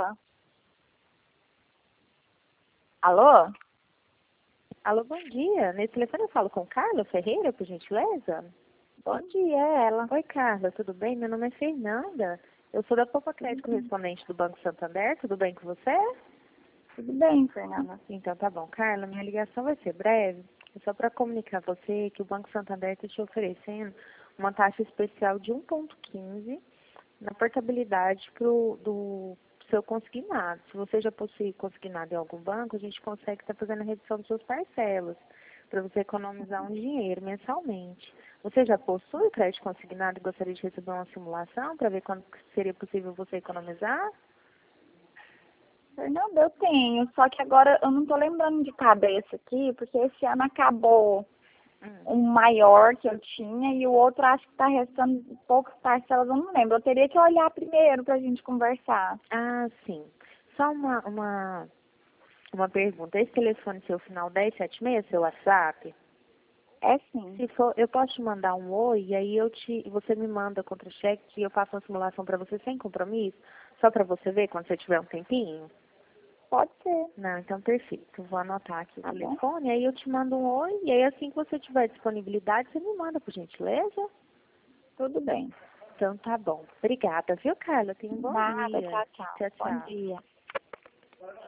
Alfa. Alô? Alô, bom dia. Nesse telefone eu falo com Carla Ferreira, por gentileza? Bom dia, é ela. Oi, Carla, tudo bem? Meu nome é Fernanda. Eu sou da Poupa Crédito, correspondente do Banco Santander. Tudo bem com você? Tudo bem, Fernanda? Então tá bom. Carla, minha ligação vai ser breve. É só para comunicar a você que o Banco Santander está te oferecendo uma taxa especial de 1,15 na portabilidade do seu consignado. Se você já possui consignado em algum banco, a gente consegue estar fazendo a redução de suas parcelas, para você economizar um dinheiro mensalmente. Você já possui crédito consignado e gostaria de receber uma simulação para ver quando seria possível você economizar? Fernanda, eu tenho, só que agora eu não tô lembrando de cabeça aqui, porque esse ano acabou um maior que eu tinha e o outro acho que tá restando poucas parcelas, eu não lembro. Eu teria que olhar primeiro pra gente conversar. Ah, sim. Só uma pergunta. Esse telefone seu final 1076, seu WhatsApp? É sim. Se for, eu posso te mandar um oi e aí você me manda contra-cheque e eu faço uma simulação para você sem compromisso, só para você ver quando você tiver um tempinho? Pode ser. Não, então perfeito. Vou anotar aqui o Tá bom? telefone, aí eu te mando um oi e aí assim que você tiver disponibilidade, você me manda, por gentileza? Tudo bem. Então tá bom. Obrigada, viu, Carla? Tenha um bom Nada, dia. tchau, tchau. Tchau, Bom tchau. dia.